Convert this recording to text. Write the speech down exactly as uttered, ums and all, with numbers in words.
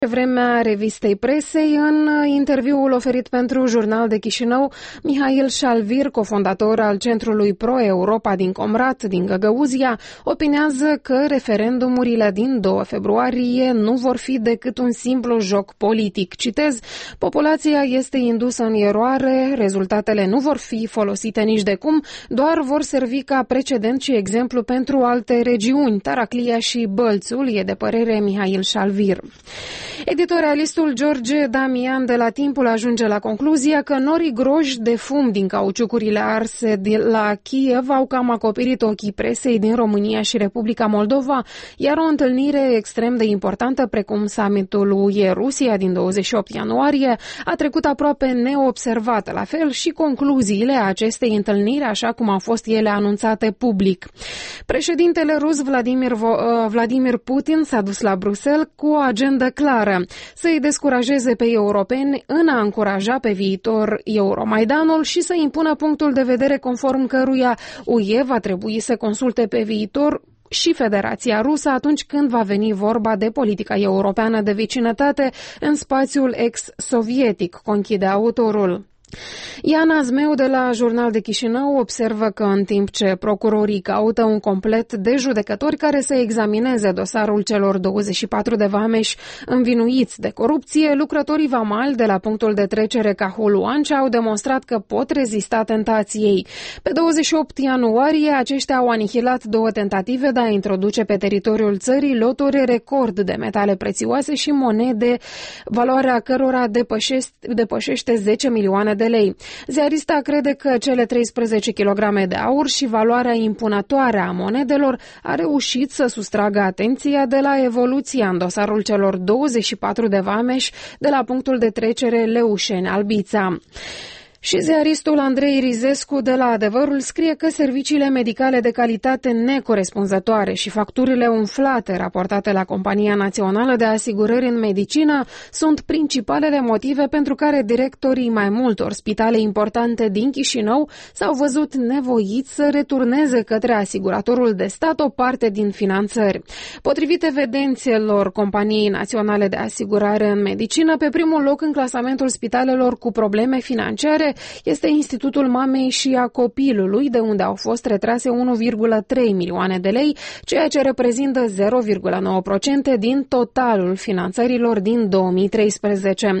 Vremea revistei presei, în interviul oferit pentru Jurnal de Chișinău, Mihail Șalvir, cofondator al Centrului Pro-Europa din Comrat, din Găgăuzia, opinează că referendumurile din doi februarie nu vor fi decât un simplu joc politic. Citez, populația este indusă în eroare, rezultatele nu vor fi folosite nici de cum, doar vor servi ca precedent și exemplu pentru alte regiuni. Taraclia și Bălțul, e de părere Mihail Șalvir. Editorialistul George Damian de la Timpul ajunge la concluzia că norii groși de fum din cauciucurile arse de la Kiev au cam acoperit ochii presei din România și Republica Moldova, iar o întâlnire extrem de importantă precum summitul U E Rusia din douăzeci și opt ianuarie a trecut aproape neobservată, la fel și concluziile acestei întâlniri așa cum au fost ele anunțate public. Președintele rus Vladimir, Vladimir Putin s-a dus la Bruxelles cu o agendă clară, să-i descurajeze pe europeni în a încuraja pe viitor Euromaidanul și să impună punctul de vedere conform căruia U E va trebui să consulte pe viitor și Federația Rusă atunci când va veni vorba de politica europeană de vecinătate în spațiul ex-sovietic, conchide autorul. Iana Zmeu de la Jurnal de Chișinău observă că în timp ce procurorii caută un complet de judecători care să examineze dosarul celor douăzeci și patru de vameși învinuiți de corupție, lucrătorii vamali de la punctul de trecere Cahul-Oancea au demonstrat că pot rezista tentației. Pe douăzeci și opt ianuarie, aceștia au anihilat două tentative de a introduce pe teritoriul țării loturi record de metale prețioase și monede, valoarea cărora depășește, depășește zece milioane de lei. Ziarista crede că cele treisprezece kilograme de aur și valoarea impunătoare a monedelor a reușit să sustragă atenția de la evoluția în dosarul celor douăzeci și patru de vameși de la punctul de trecere Leușeni-Albița. Și ziaristul Andrei Rizescu de la Adevărul scrie că serviciile medicale de calitate necorespunzătoare și facturile umflate raportate la Compania Națională de Asigurări în Medicină sunt principalele motive pentru care directorii mai multor spitale importante din Chișinău s-au văzut nevoiți să returneze către asiguratorul de stat o parte din finanțări. Potrivit evidențelor Companiei Naționale de Asigurare în Medicină, pe primul loc în clasamentul spitalelor cu probleme financiare este Institutul Mamei și a Copilului, de unde au fost retrase unu virgulă trei milioane de lei, ceea ce reprezintă zero virgulă nouă la sută din totalul finanțărilor din două mii treisprezece.